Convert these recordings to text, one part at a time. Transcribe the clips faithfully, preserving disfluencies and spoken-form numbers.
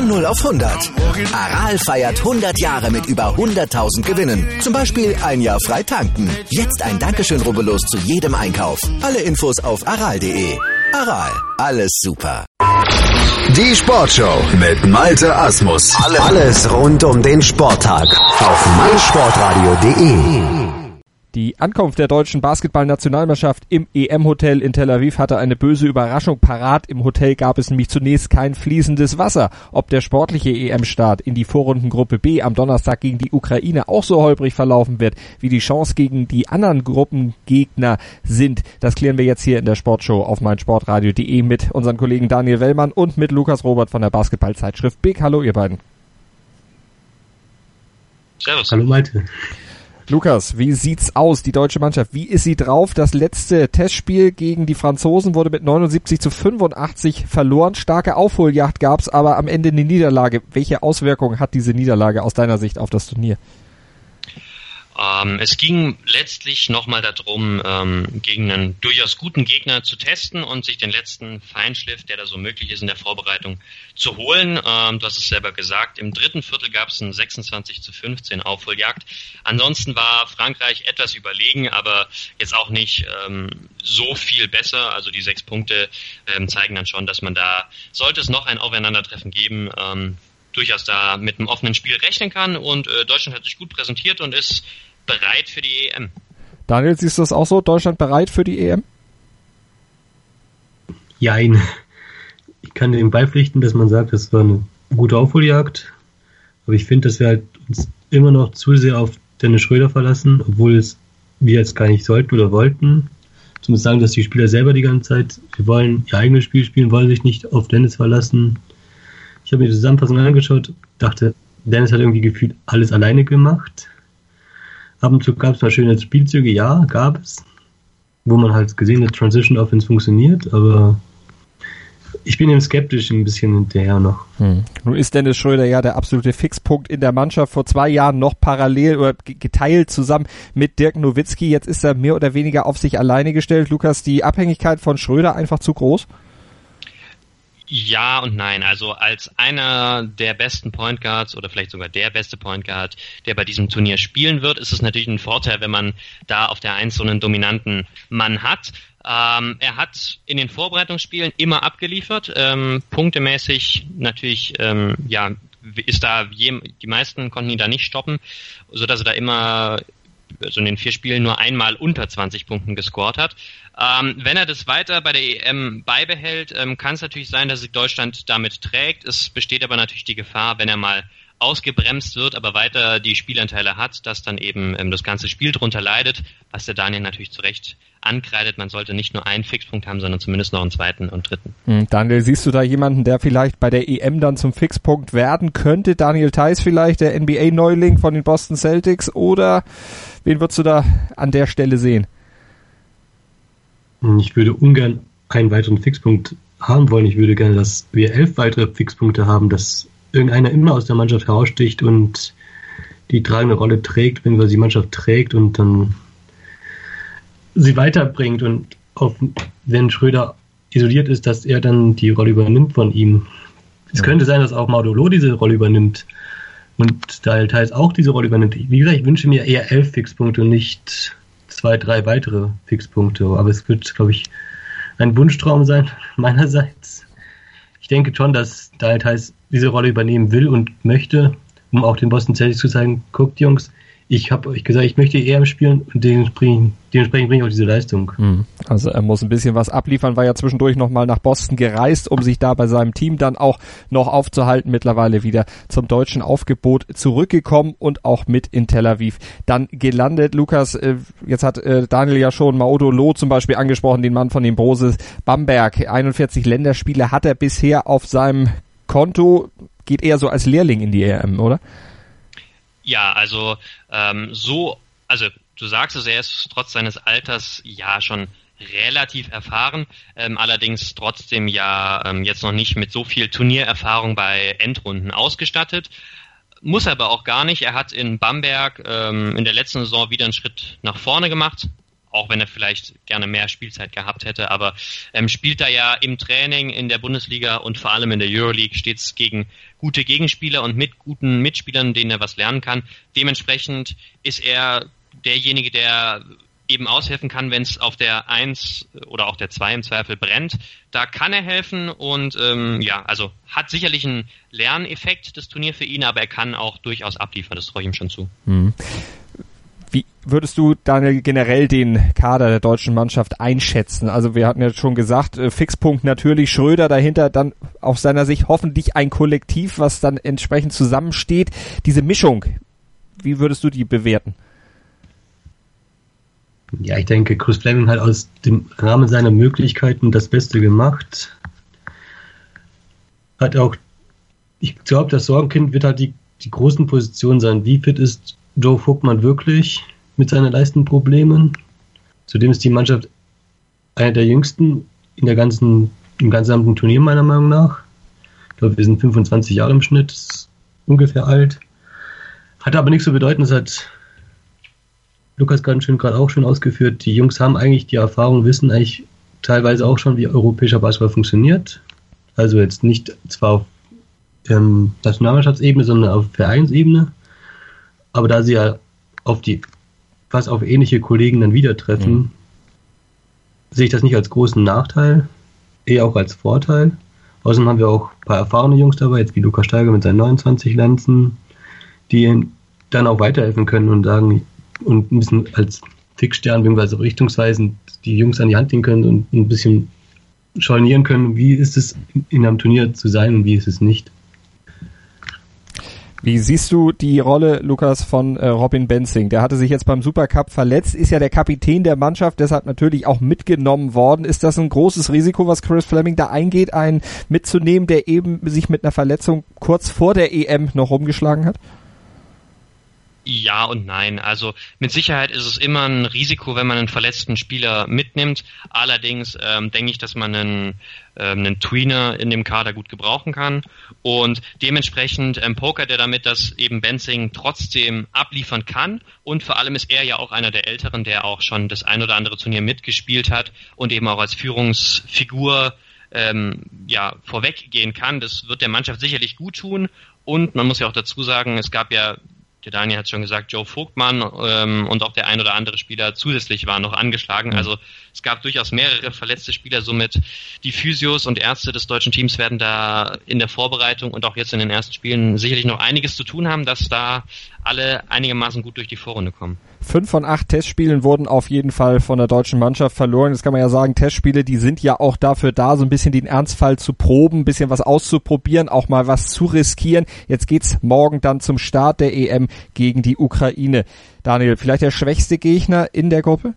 Von null auf hundert. Aral feiert hundert Jahre mit über hunderttausend Gewinnen. Zum Beispiel ein Jahr frei tanken. Jetzt ein Dankeschön, rubbellos zu jedem Einkauf. Alle Infos auf aral punkt de. Aral, alles super. Die Sportshow mit Malte Asmus. Alles rund um den Sporttag auf meinsportradio punkt de. Die Ankunft der deutschen Basketballnationalmannschaft im E M-Hotel in Tel Aviv hatte eine böse Überraschung parat. Im Hotel gab es nämlich zunächst kein fließendes Wasser. Ob der sportliche E M-Start in die Vorrundengruppe B am Donnerstag gegen die Ukraine auch so holprig verlaufen wird, wie die Chance gegen die anderen Gruppengegner sind, das klären wir jetzt hier in der Sportshow auf meinsportradio punkt de mit unseren Kollegen Daniel Wellmann und mit Lukas Robert von der Basketballzeitschrift Big. Hallo ihr beiden. Servus. Hallo Malte. Lukas, wie sieht's aus, die deutsche Mannschaft? Wie ist sie drauf? Das letzte Testspiel gegen die Franzosen wurde mit neunundsiebzig zu fünfundachtzig verloren. Starke Aufholjagd gab's, aber am Ende eine Niederlage. Welche Auswirkungen hat diese Niederlage aus deiner Sicht auf das Turnier? Ähm, es ging letztlich nochmal darum, ähm, gegen einen durchaus guten Gegner zu testen und sich den letzten Feinschliff, der da so möglich ist in der Vorbereitung, zu holen. Ähm, du hast es selber gesagt, im dritten Viertel gab es einen sechsundzwanzig zu fünfzehn Aufholjagd. Ansonsten war Frankreich etwas überlegen, aber jetzt auch nicht ähm, so viel besser. Also die sechs Punkte ähm, zeigen dann schon, dass man da, sollte es noch ein Aufeinandertreffen geben, ähm, durchaus da mit einem offenen Spiel rechnen kann und äh, Deutschland hat sich gut präsentiert und ist bereit für die E M. Daniel, siehst du das auch so? Deutschland bereit für die E M? Jein. Ich kann dem beipflichten, dass man sagt, das war eine gute Aufholjagd, aber ich finde, dass wir halt uns immer noch zu sehr auf Dennis Schröder verlassen, obwohl es wir jetzt gar nicht sollten oder wollten. Zumindest sagen, dass die Spieler selber die ganze Zeit, wir wollen ihr eigenes Spiel spielen, wollen sich nicht auf Dennis verlassen. Ich habe mir die Zusammenfassung angeschaut, dachte, Dennis hat irgendwie gefühlt alles alleine gemacht. Ab und zu gab es mal schöne Spielzüge, ja, gab es, wo man halt gesehen hat, Transition Offense funktioniert, aber ich bin ihm skeptisch ein bisschen hinterher noch. Hm. Nun ist Dennis Schröder ja der absolute Fixpunkt in der Mannschaft, vor zwei Jahren noch parallel oder geteilt zusammen mit Dirk Nowitzki, jetzt ist er mehr oder weniger auf sich alleine gestellt. Lukas, die Abhängigkeit von Schröder einfach zu groß? Ja und nein. Also als einer der besten Point Guards oder vielleicht sogar der beste Point Guard, der bei diesem Turnier spielen wird, ist es natürlich ein Vorteil, wenn man da auf der Eins so einen dominanten Mann hat. Ähm, er hat in den Vorbereitungsspielen immer abgeliefert, ähm, punktemäßig natürlich, ähm, ja, ist da, je, die meisten konnten ihn da nicht stoppen, sodass er da immer also in den vier Spielen nur einmal unter zwanzig Punkten gescored hat. Ähm, wenn er das weiter bei der E M beibehält, ähm, kann es natürlich sein, dass sich Deutschland damit trägt. Es besteht aber natürlich die Gefahr, wenn er mal ausgebremst wird, aber weiter die Spielanteile hat, dass dann eben ähm, das ganze Spiel drunter leidet, was der Daniel natürlich zu Recht ankreidet. Man sollte nicht nur einen Fixpunkt haben, sondern zumindest noch einen zweiten und dritten. Hm, Daniel, siehst du da jemanden, der vielleicht bei der E M dann zum Fixpunkt werden könnte? Daniel Theis vielleicht, der N B A-Neuling von den Boston Celtics, oder wen würdest du da an der Stelle sehen? Ich würde ungern einen weiteren Fixpunkt haben wollen. Ich würde gerne, dass wir elf weitere Fixpunkte haben, dass irgendeiner immer aus der Mannschaft heraussticht und die tragende Rolle trägt, wenn die Mannschaft trägt und dann sie weiterbringt und auf, wenn Schröder isoliert ist, dass er dann die Rolle übernimmt von ihm. Es ja. könnte sein, dass auch Maudolo diese Rolle übernimmt und Daniel Theis auch diese Rolle übernimmt. Wie gesagt, ich wünsche mir eher elf Fixpunkte und nicht zwei, drei weitere Fixpunkte. Aber es wird, glaube ich, ein Wunschtraum sein meinerseits. Ich denke schon, dass Daniel Theis diese Rolle übernehmen will und möchte, um auch den Boston Celtics zu sagen, guckt Jungs, ich habe euch gesagt, ich möchte E M spielen und dementsprechend, dementsprechend bringe ich auch diese Leistung. Also er muss ein bisschen was abliefern, war ja zwischendurch nochmal nach Boston gereist, um sich da bei seinem Team dann auch noch aufzuhalten, mittlerweile wieder zum deutschen Aufgebot zurückgekommen und auch mit in Tel Aviv dann gelandet. Lukas, jetzt hat Daniel ja schon Maudolo zum Beispiel angesprochen, den Mann von den Broses Bamberg. einundvierzig Länderspiele hat er bisher auf seinem Konto, geht eher so als Lehrling in die E M, oder? Ja, also ähm, so, also du sagst es, er ist trotz seines Alters ja schon relativ erfahren, ähm, allerdings trotzdem ja ähm, jetzt noch nicht mit so viel Turniererfahrung bei Endrunden ausgestattet. Muss aber auch gar nicht. Er hat in Bamberg ähm, in der letzten Saison wieder einen Schritt nach vorne gemacht, auch wenn er vielleicht gerne mehr Spielzeit gehabt hätte, aber ähm, spielt da ja im Training in der Bundesliga und vor allem in der Euroleague stets gegen gute Gegenspieler und mit guten Mitspielern, denen er was lernen kann. Dementsprechend ist er derjenige, der eben aushelfen kann, wenn es auf der eins oder auch der zwei im Zweifel brennt. Da kann er helfen und ähm, ja, also hat sicherlich einen Lerneffekt, das Turnier für ihn, aber er kann auch durchaus abliefern, das traue ich ihm schon zu. Hm. Wie würdest du, Daniel, generell den Kader der deutschen Mannschaft einschätzen? Also wir hatten ja schon gesagt, Fixpunkt natürlich Schröder, dahinter dann aus seiner Sicht hoffentlich ein Kollektiv, was dann entsprechend zusammensteht. Diese Mischung, wie würdest du die bewerten? Ja, ich denke, Chris Fleming hat aus dem Rahmen seiner Möglichkeiten das Beste gemacht. Hat auch, ich glaube, das Sorgenkind wird halt die, die großen Positionen sein. Wie fit ist Joe Vogtmann wirklich mit seinen Leistenproblemen? Zudem ist die Mannschaft eine der jüngsten in der ganzen, im gesamten Turnier meiner Meinung nach. Ich glaube, wir sind fünfundzwanzig Jahre im Schnitt, ist ungefähr alt. Hat aber nichts zu bedeuten, das hat Lukas gerade schön gerade auch schon ausgeführt. Die Jungs haben eigentlich die Erfahrung, wissen eigentlich teilweise auch schon, wie europäischer Basketball funktioniert. Also jetzt nicht zwar auf ähm, Nationalmannschaftsebene, sondern auf Vereinsebene. Aber da sie ja auf die fast auf ähnliche Kollegen dann wieder treffen, mhm. sehe ich das nicht als großen Nachteil, eher auch als Vorteil. Außerdem haben wir auch ein paar erfahrene Jungs dabei, jetzt wie Lukas Steiger mit seinen neunundzwanzig Lenzen, die dann auch weiterhelfen können und sagen, und ein bisschen als Fixstern, beziehungsweise richtungsweisend die Jungs an die Hand nehmen können und ein bisschen scharnieren können, wie ist es in einem Turnier zu sein und wie ist es nicht. Wie siehst du die Rolle, Lukas, von äh, Robin Benzing? Der hatte sich jetzt beim Supercup verletzt, ist ja der Kapitän der Mannschaft, deshalb natürlich auch mitgenommen worden. Ist das ein großes Risiko, was Chris Fleming da eingeht, einen mitzunehmen, der eben sich mit einer Verletzung kurz vor der E M noch rumgeschlagen hat? Ja und nein. Also mit Sicherheit ist es immer ein Risiko, wenn man einen verletzten Spieler mitnimmt. Allerdings ähm, denke ich, dass man einen, ähm, einen Tweener in dem Kader gut gebrauchen kann. Und dementsprechend ähm, pokert er damit, dass eben Benzing trotzdem abliefern kann. Und vor allem ist er ja auch einer der Älteren, der auch schon das ein oder andere Turnier mitgespielt hat und eben auch als Führungsfigur ähm, ja vorweggehen kann. Das wird der Mannschaft sicherlich gut tun. Und man muss ja auch dazu sagen, es gab ja, der Daniel hat schon gesagt, Joe Vogtmann ähm, und auch der ein oder andere Spieler zusätzlich waren noch angeschlagen. Also es gab durchaus mehrere verletzte Spieler, somit die Physios und Ärzte des deutschen Teams werden da in der Vorbereitung und auch jetzt in den ersten Spielen sicherlich noch einiges zu tun haben, dass da alle einigermaßen gut durch die Vorrunde kommen. Fünf von acht Testspielen wurden auf jeden Fall von der deutschen Mannschaft verloren. Das kann man ja sagen, Testspiele, die sind ja auch dafür da, so ein bisschen den Ernstfall zu proben, ein bisschen was auszuprobieren, auch mal was zu riskieren. Jetzt geht's morgen dann zum Start der E M gegen die Ukraine. Daniel, vielleicht der schwächste Gegner in der Gruppe?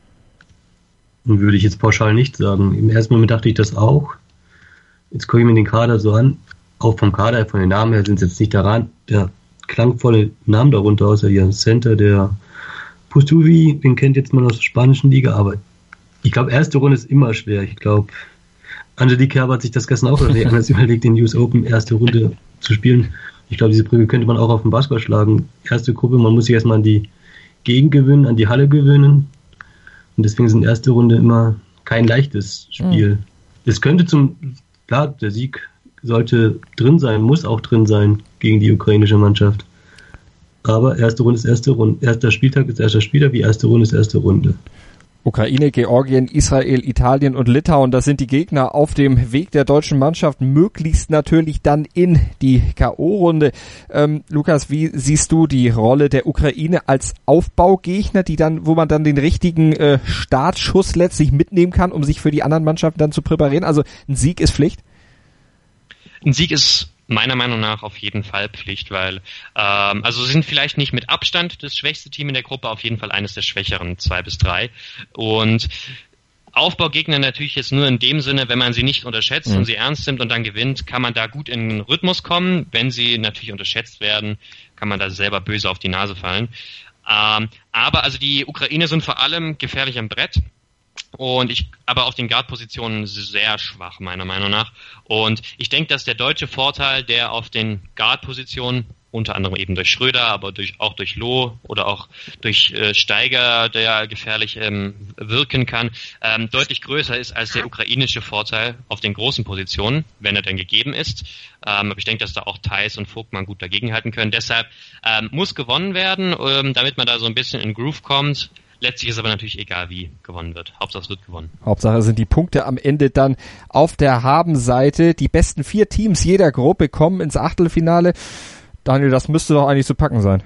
Würde ich jetzt pauschal nicht sagen. Im ersten Moment dachte ich das auch. Jetzt gucke ich mir den Kader so an. Auch vom Kader, von den Namen her sind es jetzt nicht daran, der klangvolle Namen darunter, außer hier Center, der Pustuvi, den kennt jetzt man aus der spanischen Liga, aber ich glaube, erste Runde ist immer schwer. Ich glaube, Angelique Kerber hat sich das gestern auch anders überlegt, den U S Open erste Runde zu spielen. Ich glaube, diese Brücke könnte man auch auf den Basketball schlagen. Erste Gruppe, man muss sich erstmal an die Gegend gewöhnen, an die Halle gewöhnen. Und deswegen sind erste Runde immer kein leichtes Spiel. Es mhm. könnte zum, klar, der Sieg sollte drin sein, muss auch drin sein gegen die ukrainische Mannschaft. Aber erste Runde ist erste Runde. Erster Spieltag ist erster Spieltag, wie erste Runde ist erste Runde. Ukraine, Georgien, Israel, Italien und Litauen, das sind die Gegner auf dem Weg der deutschen Mannschaft, möglichst natürlich dann in die K O-Runde. Ähm, Lukas, wie siehst du die Rolle der Ukraine als Aufbaugegner, die dann, wo man dann den richtigen äh, Startschuss letztlich mitnehmen kann, um sich für die anderen Mannschaften dann zu präparieren? Also ein Sieg ist Pflicht? Ein Sieg ist meiner Meinung nach auf jeden Fall Pflicht, weil ähm, also sie sind vielleicht nicht mit Abstand das schwächste Team in der Gruppe, auf jeden Fall eines der schwächeren, zwei bis drei. Und Aufbaugegner natürlich jetzt nur in dem Sinne, wenn man sie nicht unterschätzt mhm. und sie ernst nimmt und dann gewinnt, kann man da gut in den Rhythmus kommen. Wenn sie natürlich unterschätzt werden, kann man da selber böse auf die Nase fallen. Ähm, aber also die Ukraine sind vor allem gefährlich am Brett. Und ich, aber auf den Guard-Positionen sehr schwach, meiner Meinung nach. Und ich denke, dass der deutsche Vorteil, der auf den Guard-Positionen unter anderem eben durch Schröder, aber durch, auch durch Loh oder auch durch äh, Steiger, der gefährlich ähm, wirken kann, ähm, deutlich größer ist als der ukrainische Vorteil auf den großen Positionen, wenn er denn gegeben ist. Ähm, aber ich denke, dass da auch Theis und Vogtmann gut dagegenhalten können. Deshalb ähm, muss gewonnen werden, ähm, damit man da so ein bisschen in Groove kommt. Letztlich ist aber natürlich egal, wie gewonnen wird. Hauptsache es wird gewonnen. Hauptsache sind die Punkte am Ende dann auf der Habenseite. Die besten vier Teams jeder Gruppe kommen ins Achtelfinale. Daniel, das müsste doch eigentlich zu packen sein.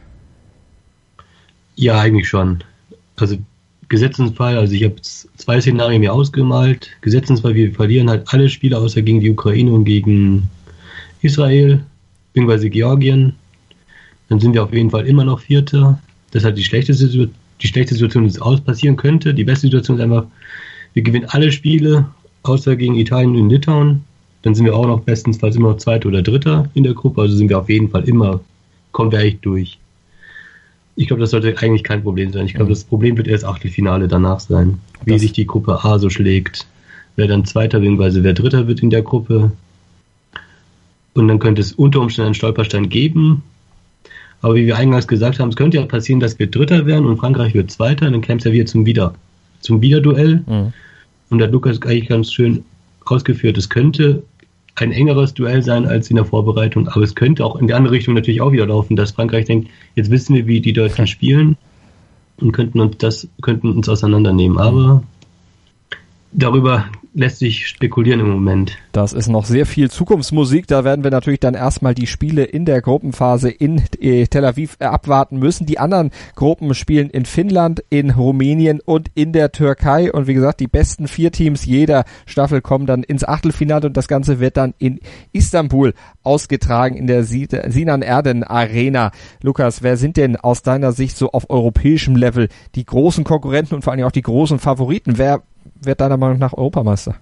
Ja, eigentlich schon. Also Gesetzesfall, also ich habe zwei Szenarien mir ausgemalt. Gesetzesfall, wir verlieren halt alle Spiele außer gegen die Ukraine und gegen Israel, beziehungsweise Georgien. Dann sind wir auf jeden Fall immer noch Vierter. Das ist halt die schlechteste Situation. Die schlechte Situation, die es aus passieren könnte. Die beste Situation ist einfach, wir gewinnen alle Spiele, außer gegen Italien und Litauen. Dann sind wir auch noch bestenfalls immer noch Zweiter oder Dritter in der Gruppe. Also sind wir auf jeden Fall immer, kommen wir eigentlich durch. Ich glaube, das sollte eigentlich kein Problem sein. Ich glaube, das Problem wird erst Achtelfinale danach sein. Wie das sich die Gruppe A so schlägt. Wer dann Zweiter bzw. wer Dritter wird in der Gruppe. Und dann könnte es unter Umständen einen Stolperstein geben. Aber wie wir eingangs gesagt haben, es könnte ja passieren, dass wir Dritter werden und Frankreich wird Zweiter, dann käme es ja wieder zum Wieder, zum Wiederduell. Mhm. Und da hat Lukas eigentlich ganz schön ausgeführt, es könnte ein engeres Duell sein als in der Vorbereitung, aber es könnte auch in die andere Richtung natürlich auch wieder laufen, dass Frankreich denkt, jetzt wissen wir, wie die Deutschen spielen und könnten uns das, könnten uns auseinandernehmen. Aber darüber lässt sich spekulieren im Moment. Das ist noch sehr viel Zukunftsmusik. Da werden wir natürlich dann erstmal die Spiele in der Gruppenphase in äh, Tel Aviv äh, abwarten müssen. Die anderen Gruppen spielen in Finnland, in Rumänien und in der Türkei. Und wie gesagt, die besten vier Teams jeder Staffel kommen dann ins Achtelfinale und das Ganze wird dann in Istanbul ausgetragen in der Sinan Erden Arena. Lukas, wer sind denn aus deiner Sicht so auf europäischem Level die großen Konkurrenten und vor allem auch die großen Favoriten? Wer wird deiner Meinung nach Europameister?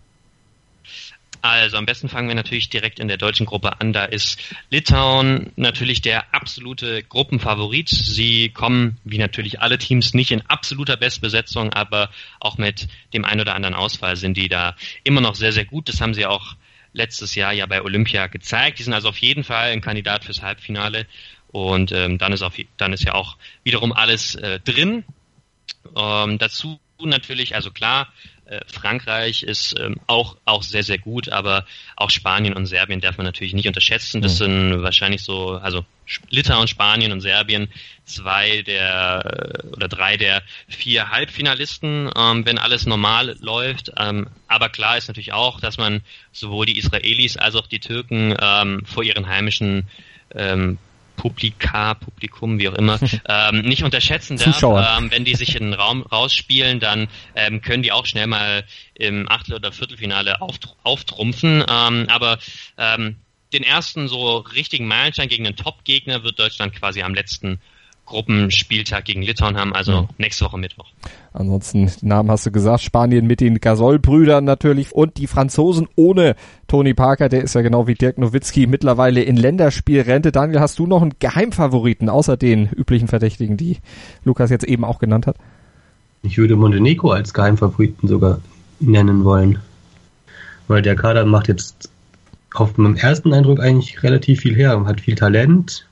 Also am besten fangen wir natürlich direkt in der deutschen Gruppe an. Da ist Litauen natürlich der absolute Gruppenfavorit. Sie kommen, wie natürlich alle Teams, nicht in absoluter Bestbesetzung, aber auch mit dem ein oder anderen Ausfall sind die da immer noch sehr, sehr gut. Das haben sie auch letztes Jahr ja bei Olympia gezeigt. Die sind also auf jeden Fall ein Kandidat fürs Halbfinale. Und ähm, dann ist auf, dann ist ja auch wiederum alles äh, drin. Ähm, dazu natürlich, also klar, äh, Frankreich ist ähm, auch auch sehr, sehr gut, aber auch Spanien und Serbien darf man natürlich nicht unterschätzen. Das mhm. sind wahrscheinlich so, also Litauen, Spanien und Serbien, zwei der oder drei der vier Halbfinalisten, ähm, wenn alles normal läuft. Ähm, aber klar ist natürlich auch, dass man sowohl die Israelis als auch die Türken ähm, vor ihren heimischen ähm, Publika, Publikum, wie auch immer, ähm, nicht unterschätzen darf. Ähm, wenn die sich in den Raum rausspielen, dann ähm, können die auch schnell mal im Achtel- oder Viertelfinale auftr- auftrumpfen. Ähm, aber ähm, den ersten so richtigen Meilenstein gegen einen Top-Gegner wird Deutschland quasi am letzten Gruppenspieltag gegen Litauen haben, also ja. nächste Woche Mittwoch. Ansonsten, Namen hast du gesagt, Spanien mit den Gasol-Brüdern natürlich und die Franzosen ohne Tony Parker, der ist ja genau wie Dirk Nowitzki mittlerweile in Länderspielrente. Daniel, hast du noch einen Geheimfavoriten außer den üblichen Verdächtigen, die Lukas jetzt eben auch genannt hat? Ich würde Montenegro als Geheimfavoriten sogar nennen wollen, weil der Kader macht jetzt auf meinem ersten Eindruck eigentlich relativ viel her, hat viel Talent,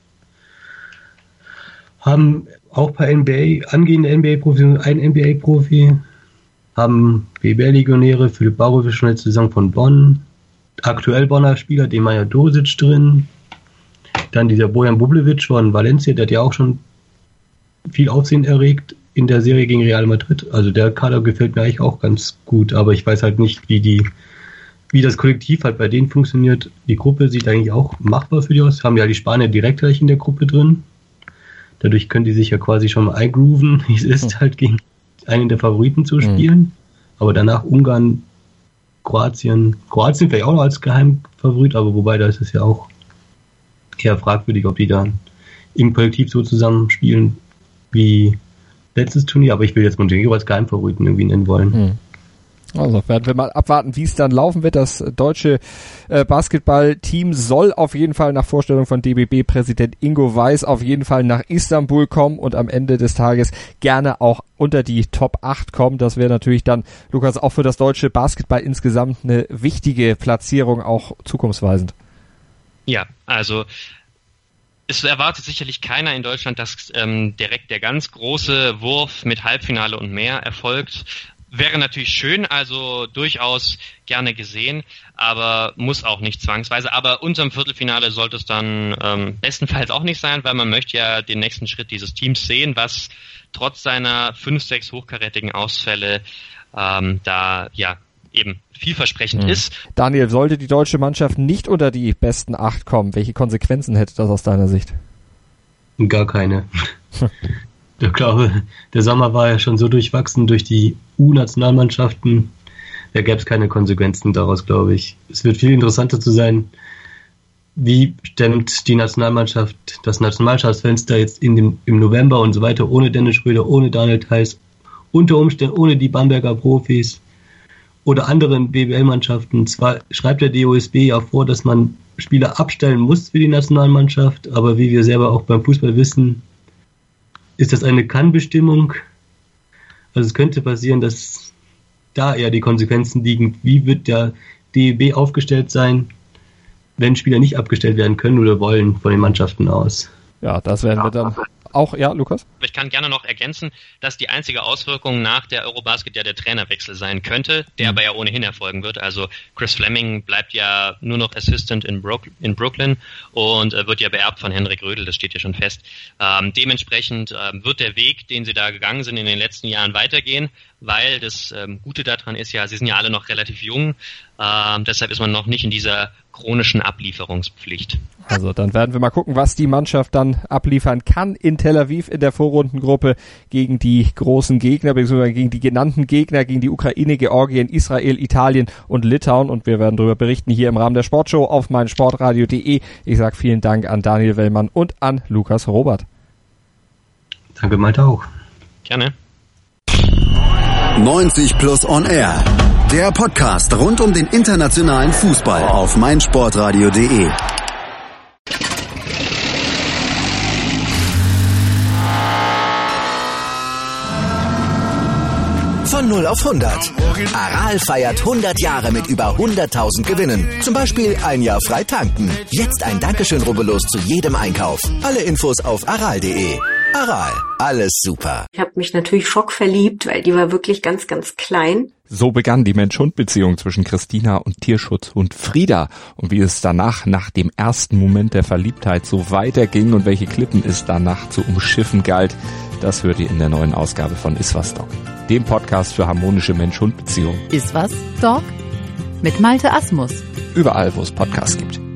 haben auch ein paar N B A, angehende N B A-Profis und ein N B A-Profi, haben B B L-Legionäre, Philipp Barovic schon letzte Saison von Bonn, aktuell Bonner Spieler, Demaja Dosic drin, dann dieser Bojan Bublevic von Valencia, der hat ja auch schon viel Aufsehen erregt in der Serie gegen Real Madrid, also der Kader gefällt mir eigentlich auch ganz gut, aber ich weiß halt nicht, wie die wie das Kollektiv halt bei denen funktioniert. Die Gruppe sieht eigentlich auch machbar für die aus, haben ja die Spanier direkt gleich in der Gruppe drin. Dadurch können die sich ja quasi schon mal eingrooven, wie es ist, mhm. halt gegen einen der Favoriten zu spielen. Mhm. Aber danach Ungarn, Kroatien. Kroatien vielleicht auch noch als Geheimfavorit, aber wobei, da ist es ja auch eher fragwürdig, ob die dann im Kollektiv so zusammen spielen wie letztes Turnier. Aber ich will jetzt Montenegro als Geheimfavoriten irgendwie nennen wollen. Mhm. Also werden wir mal abwarten, wie es dann laufen wird. Das deutsche äh, Basketballteam soll auf jeden Fall nach Vorstellung von D B B-Präsident Ingo Weiß auf jeden Fall nach Istanbul kommen und am Ende des Tages gerne auch unter die Top acht kommen. Das wäre natürlich dann, Lukas, auch für das deutsche Basketball insgesamt eine wichtige Platzierung, auch zukunftsweisend. Ja, also es erwartet sicherlich keiner in Deutschland, dass ähm, direkt der ganz große Wurf mit Halbfinale und mehr erfolgt. Wäre natürlich schön, also durchaus gerne gesehen, aber muss auch nicht zwangsweise. Aber unterm Viertelfinale sollte es dann ähm, bestenfalls auch nicht sein, weil man möchte ja den nächsten Schritt dieses Teams sehen, was trotz seiner fünf, sechs hochkarätigen Ausfälle ähm, da ja eben vielversprechend mhm. ist. Daniel, sollte die deutsche Mannschaft nicht unter die besten acht kommen, welche Konsequenzen hätte das aus deiner Sicht? Gar keine. Ich glaube, der Sommer war ja schon so durchwachsen durch die U-Nationalmannschaften. Da gäbe es keine Konsequenzen daraus, glaube ich. Es wird viel interessanter zu sein, wie stemmt die Nationalmannschaft das Nationalmannschaftsfenster jetzt in dem, im November und so weiter, ohne Dennis Schröder, ohne Daniel Theiss, unter Umständen ohne die Bamberger Profis oder anderen B W L-Mannschaften. Zwar schreibt der D O S B ja vor, dass man Spieler abstellen muss für die Nationalmannschaft, aber wie wir selber auch beim Fußball wissen, ist das eine Kann-Bestimmung. Also es könnte passieren, dass da eher die Konsequenzen liegen. Wie wird der D E B aufgestellt sein, wenn Spieler nicht abgestellt werden können oder wollen von den Mannschaften aus? Ja, das werden wir dann auch, ja, Lukas? Ich kann gerne noch ergänzen, dass die einzige Auswirkung nach der Eurobasket ja der Trainerwechsel sein könnte, der mhm. aber ja ohnehin erfolgen wird. Also Chris Fleming bleibt ja nur noch Assistant in, Brook- in Brooklyn und äh, wird ja beerbt von Henrik Rödel, das steht ja schon fest. Ähm, dementsprechend ähm, wird der Weg, den sie da gegangen sind, in den letzten Jahren weitergehen, weil das ähm, Gute daran ist ja, sie sind ja alle noch relativ jung, ähm, deshalb ist man noch nicht in dieser chronischen Ablieferungspflicht. Also dann werden wir mal gucken, was die Mannschaft dann abliefern kann in Tel Aviv in der Vorrundengruppe gegen die großen Gegner, beziehungsweise gegen die genannten Gegner, gegen die Ukraine, Georgien, Israel, Italien und Litauen. Und wir werden darüber berichten hier im Rahmen der Sportshow auf meinsportradio punkt de. Ich sage vielen Dank an Daniel Wellmann und an Lukas Robert. Danke, Malte auch. Gerne. neunzig plus on air. Der Podcast rund um den internationalen Fußball auf meinsportradio punkt de. Von null auf hundert. Aral feiert hundert Jahre mit über hunderttausend Gewinnen. Zum Beispiel ein Jahr frei tanken. Jetzt ein Dankeschön, rubbellos zu jedem Einkauf. Alle Infos auf aral punkt de. Aral, alles super. Ich habe mich natürlich schockverliebt, weil die war wirklich ganz, ganz klein. So begann die Mensch-Hund-Beziehung zwischen Christina und Tierschutzhund Frieda. Und wie es danach, nach dem ersten Moment der Verliebtheit, so weiterging und welche Klippen es danach zu umschiffen galt, das hört ihr in der neuen Ausgabe von Iswas Dog, dem Podcast für harmonische Mensch-Hund-Beziehungen. Iswas Dog mit Malte Asmus. Überall, wo es Podcasts gibt.